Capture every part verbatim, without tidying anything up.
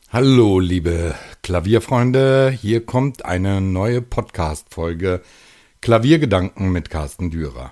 Hallo, liebe Klavierfreunde, hier kommt eine neue Podcast-Folge Klaviergedanken mit Carsten Dürer.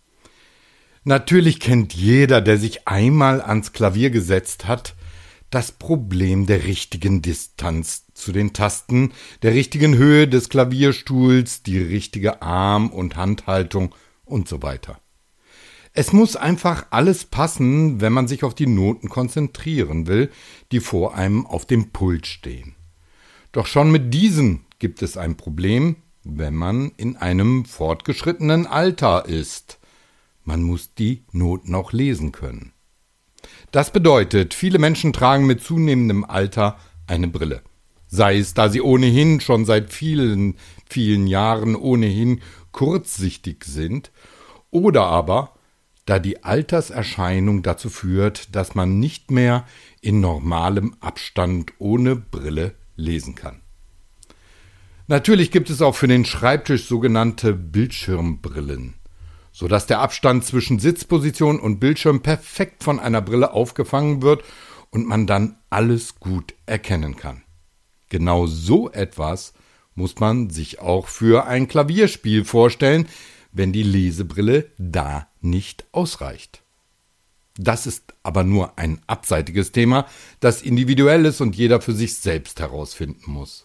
Natürlich kennt jeder, der sich einmal ans Klavier gesetzt hat, das Problem der richtigen Distanz zu den Tasten, der richtigen Höhe des Klavierstuhls, die richtige Arm- und Handhaltung und so weiter. Es muss einfach alles passen, wenn man sich auf die Noten konzentrieren will, die vor einem auf dem Pult stehen. Doch schon mit diesen gibt es ein Problem, wenn man in einem fortgeschrittenen Alter ist. Man muss die Noten auch lesen können. Das bedeutet, viele Menschen tragen mit zunehmendem Alter eine Brille. Sei es, da sie ohnehin schon seit vielen, vielen Jahren ohnehin kurzsichtig sind, oder aber da die Alterserscheinung dazu führt, dass man nicht mehr in normalem Abstand ohne Brille lesen kann. Natürlich gibt es auch für den Schreibtisch sogenannte Bildschirmbrillen, sodass der Abstand zwischen Sitzposition und Bildschirm perfekt von einer Brille aufgefangen wird und man dann alles gut erkennen kann. Genau so etwas muss man sich auch für ein Klavierspiel vorstellen, wenn die Lesebrille da nicht ausreicht. Das ist aber nur ein abseitiges Thema, das individuell ist und jeder für sich selbst herausfinden muss.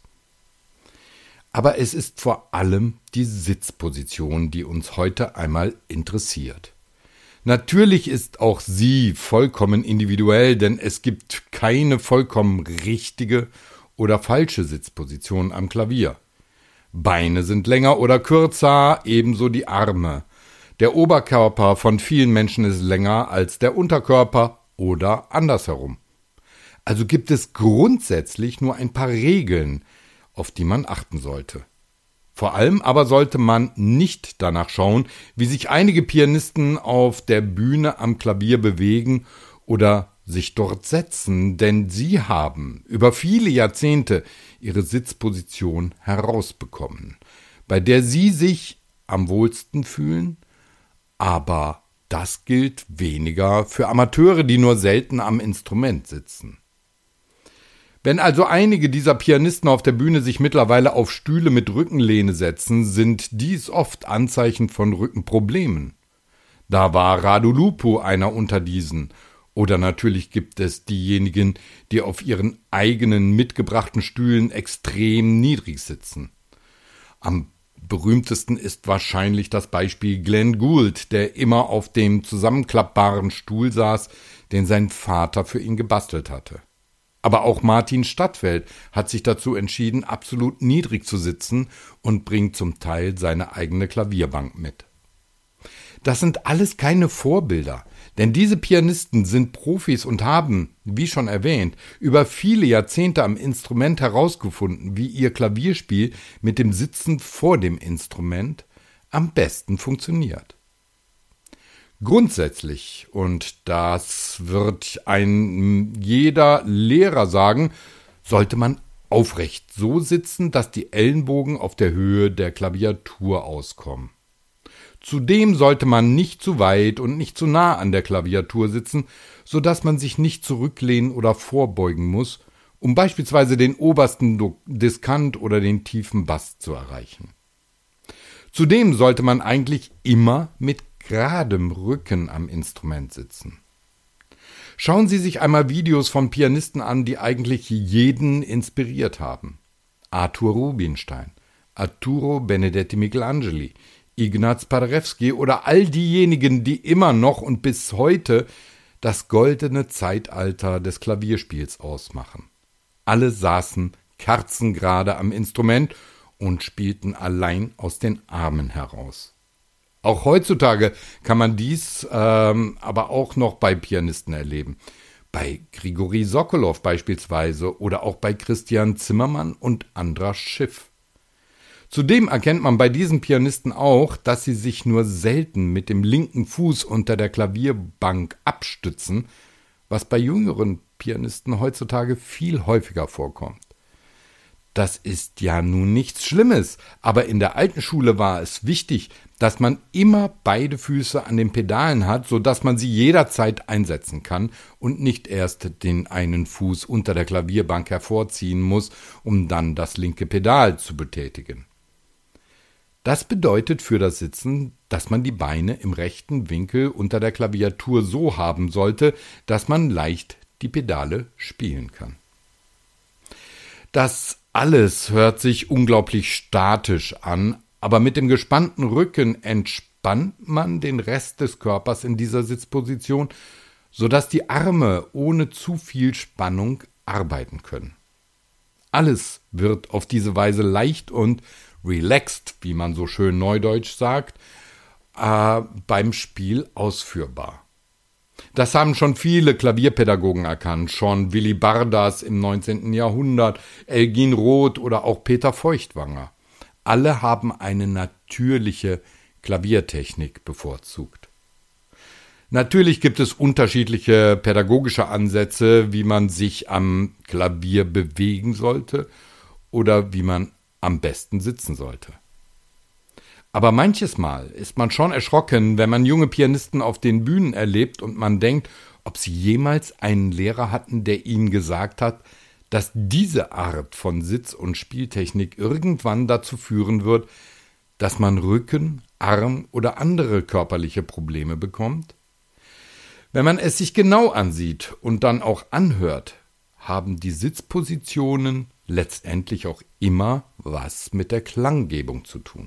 Aber es ist vor allem die Sitzposition, die uns heute einmal interessiert. Natürlich ist auch sie vollkommen individuell, denn es gibt keine vollkommen richtige oder falsche Sitzposition am Klavier. Beine sind länger oder kürzer, ebenso die Arme. Der Oberkörper von vielen Menschen ist länger als der Unterkörper oder andersherum. Also gibt es grundsätzlich nur ein paar Regeln, auf die man achten sollte. Vor allem aber sollte man nicht danach schauen, wie sich einige Pianisten auf der Bühne am Klavier bewegen oder sich dort setzen, denn sie haben über viele Jahrzehnte ihre Sitzposition herausbekommen, bei der sie sich am wohlsten fühlen, aber das gilt weniger für Amateure, die nur selten am Instrument sitzen. Wenn also einige dieser Pianisten auf der Bühne sich mittlerweile auf Stühle mit Rückenlehne setzen, sind dies oft Anzeichen von Rückenproblemen. Da war Radu Lupo einer unter diesen. Oder natürlich gibt es diejenigen, die auf ihren eigenen mitgebrachten Stühlen extrem niedrig sitzen. Am berühmtesten ist wahrscheinlich das Beispiel Glenn Gould, der immer auf dem zusammenklappbaren Stuhl saß, den sein Vater für ihn gebastelt hatte. Aber auch Martin Stadtfeld hat sich dazu entschieden, absolut niedrig zu sitzen und bringt zum Teil seine eigene Klavierbank mit. Das sind alles keine Vorbilder, denn diese Pianisten sind Profis und haben, wie schon erwähnt, über viele Jahrzehnte am Instrument herausgefunden, wie ihr Klavierspiel mit dem Sitzen vor dem Instrument am besten funktioniert. Grundsätzlich, und das wird ein jeder Lehrer sagen, sollte man aufrecht so sitzen, dass die Ellenbogen auf der Höhe der Klaviatur auskommen. Zudem sollte man nicht zu weit und nicht zu nah an der Klaviatur sitzen, so dass man sich nicht zurücklehnen oder vorbeugen muss, um beispielsweise den obersten Diskant oder den tiefen Bass zu erreichen. Zudem sollte man eigentlich immer mit geradem Rücken am Instrument sitzen. Schauen Sie sich einmal Videos von Pianisten an, die eigentlich jeden inspiriert haben. Arthur Rubinstein, Arturo Benedetti Michelangeli, Ignaz Paderewski oder all diejenigen, die immer noch und bis heute das goldene Zeitalter des Klavierspiels ausmachen. Alle saßen kerzengerade am Instrument und spielten allein aus den Armen heraus. Auch heutzutage kann man dies ähm, aber auch noch bei Pianisten erleben. Bei Grigori Sokolow beispielsweise oder auch bei Christian Zimmermann und Andras Schiff. Zudem erkennt man bei diesen Pianisten auch, dass sie sich nur selten mit dem linken Fuß unter der Klavierbank abstützen, was bei jüngeren Pianisten heutzutage viel häufiger vorkommt. Das ist ja nun nichts Schlimmes, aber in der alten Schule war es wichtig, dass man immer beide Füße an den Pedalen hat, sodass man sie jederzeit einsetzen kann und nicht erst den einen Fuß unter der Klavierbank hervorziehen muss, um dann das linke Pedal zu betätigen. Das bedeutet für das Sitzen, dass man die Beine im rechten Winkel unter der Klaviatur so haben sollte, dass man leicht die Pedale spielen kann. Das alles hört sich unglaublich statisch an, aber mit dem gespannten Rücken entspannt man den Rest des Körpers in dieser Sitzposition, sodass die Arme ohne zu viel Spannung arbeiten können. Alles wird auf diese Weise leicht und relaxed, wie man so schön neudeutsch sagt, äh, beim Spiel ausführbar. Das haben schon viele Klavierpädagogen erkannt, schon Willy Bardas im neunzehnten Jahrhundert, Elgin Roth oder auch Peter Feuchtwanger. Alle haben eine natürliche Klaviertechnik bevorzugt. Natürlich gibt es unterschiedliche pädagogische Ansätze, wie man sich am Klavier bewegen sollte oder wie man am besten sitzen sollte. Aber manches Mal ist man schon erschrocken, wenn man junge Pianisten auf den Bühnen erlebt und man denkt, ob sie jemals einen Lehrer hatten, der ihnen gesagt hat, dass diese Art von Sitz- und Spieltechnik irgendwann dazu führen wird, dass man Rücken, Arm oder andere körperliche Probleme bekommt. Wenn man es sich genau ansieht und dann auch anhört, haben die Sitzpositionen letztendlich auch immer was mit der Klanggebung zu tun.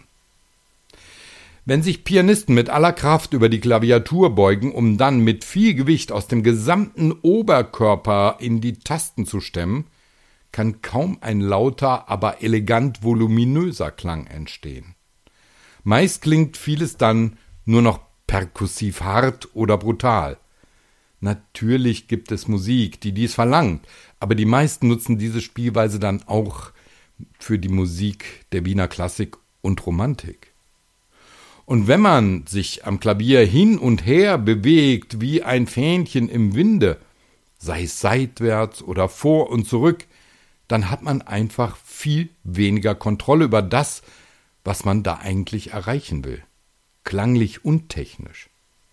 Wenn sich Pianisten mit aller Kraft über die Klaviatur beugen, um dann mit viel Gewicht aus dem gesamten Oberkörper in die Tasten zu stemmen, kann kaum ein lauter, aber elegant voluminöser Klang entstehen. Meist klingt vieles dann nur noch perkussiv hart oder brutal. Natürlich gibt es Musik, die dies verlangt, aber die meisten nutzen diese Spielweise dann auch für die Musik der Wiener Klassik und Romantik. Und wenn man sich am Klavier hin und her bewegt wie ein Fähnchen im Winde, sei es seitwärts oder vor und zurück, dann hat man einfach viel weniger Kontrolle über das, was man da eigentlich erreichen will, klanglich und technisch.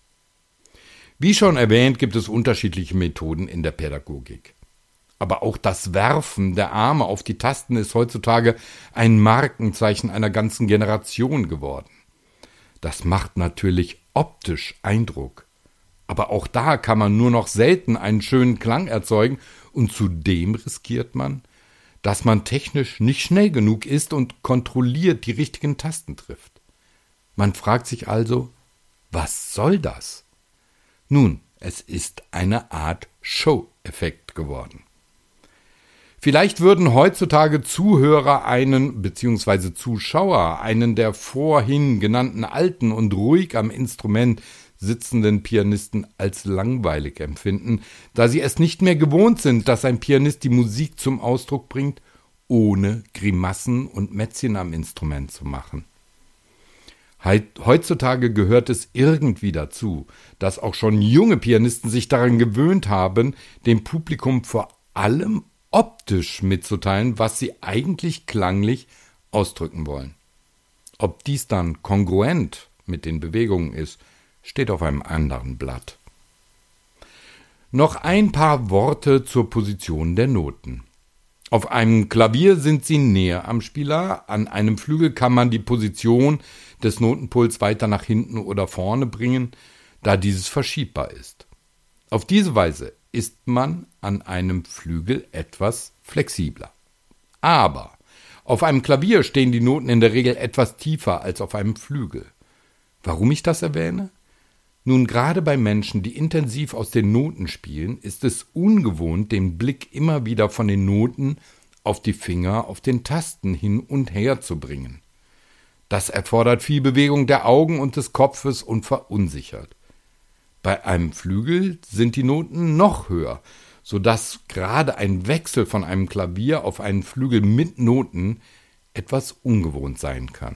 Wie schon erwähnt, gibt es unterschiedliche Methoden in der Pädagogik. Aber auch das Werfen der Arme auf die Tasten ist heutzutage ein Markenzeichen einer ganzen Generation geworden. Das macht natürlich optisch Eindruck. Aber auch da kann man nur noch selten einen schönen Klang erzeugen und zudem riskiert man, dass man technisch nicht schnell genug ist und kontrolliert die richtigen Tasten trifft. Man fragt sich also, was soll das? Nun, es ist eine Art Show-Effekt geworden. Vielleicht würden heutzutage Zuhörer einen bzw. Zuschauer einen der vorhin genannten alten und ruhig am Instrument sitzenden Pianisten als langweilig empfinden, da sie es nicht mehr gewohnt sind, dass ein Pianist die Musik zum Ausdruck bringt, ohne Grimassen und Mätzchen am Instrument zu machen. Heutzutage gehört es irgendwie dazu, dass auch schon junge Pianisten sich daran gewöhnt haben, dem Publikum vor allem optisch mitzuteilen, was sie eigentlich klanglich ausdrücken wollen. Ob dies dann kongruent mit den Bewegungen ist, steht auf einem anderen Blatt. Noch ein paar Worte zur Position der Noten. Auf einem Klavier sind sie näher am Spieler, an einem Flügel kann man die Position des Notenpuls weiter nach hinten oder vorne bringen, da dieses verschiebbar ist. Auf diese Weise ist man an einem Flügel etwas flexibler. Aber auf einem Klavier stehen die Noten in der Regel etwas tiefer als auf einem Flügel. Warum ich das erwähne? Nun, gerade bei Menschen, die intensiv aus den Noten spielen, ist es ungewohnt, den Blick immer wieder von den Noten auf die Finger, auf den Tasten hin und her zu bringen. Das erfordert viel Bewegung der Augen und des Kopfes und verunsichert. Bei einem Flügel sind die Noten noch höher, sodass gerade ein Wechsel von einem Klavier auf einen Flügel mit Noten etwas ungewohnt sein kann.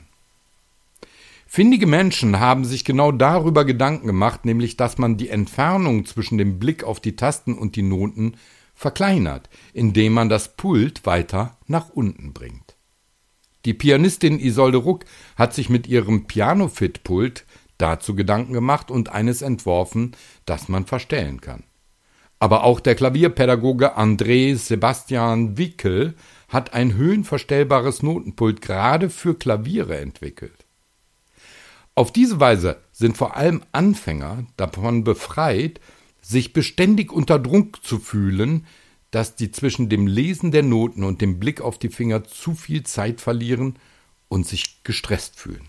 Findige Menschen haben sich genau darüber Gedanken gemacht, nämlich dass man die Entfernung zwischen dem Blick auf die Tasten und die Noten verkleinert, indem man das Pult weiter nach unten bringt. Die Pianistin Isolde Ruck hat sich mit ihrem Piano-Fit-Pult dazu Gedanken gemacht und eines entworfen, das man verstellen kann. Aber auch der Klavierpädagoge André Sebastian Wickel hat ein höhenverstellbares Notenpult gerade für Klaviere entwickelt. Auf diese Weise sind vor allem Anfänger davon befreit, sich beständig unter Druck zu fühlen, dass die zwischen dem Lesen der Noten und dem Blick auf die Finger zu viel Zeit verlieren und sich gestresst fühlen.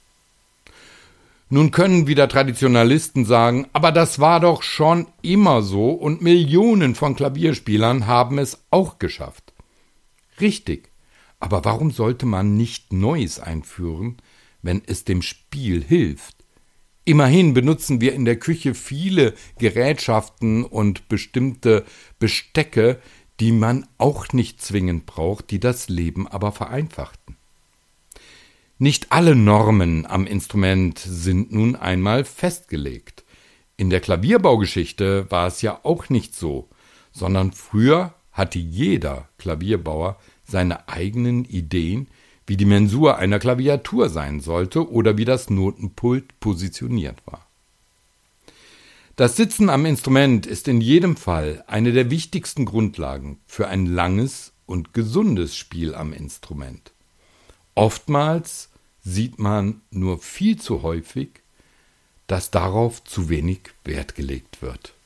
Nun können wieder Traditionalisten sagen, aber das war doch schon immer so und Millionen von Klavierspielern haben es auch geschafft. Richtig, aber warum sollte man nicht Neues einführen, wenn es dem Spiel hilft? Immerhin benutzen wir in der Küche viele Gerätschaften und bestimmte Bestecke, die man auch nicht zwingend braucht, die das Leben aber vereinfachten. Nicht alle Normen am Instrument sind nun einmal festgelegt. In der Klavierbaugeschichte war es ja auch nicht so, sondern früher hatte jeder Klavierbauer seine eigenen Ideen, wie die Mensur einer Klaviatur sein sollte oder wie das Notenpult positioniert war. Das Sitzen am Instrument ist in jedem Fall eine der wichtigsten Grundlagen für ein langes und gesundes Spiel am Instrument. Oftmals sieht man nur viel zu häufig, dass darauf zu wenig Wert gelegt wird.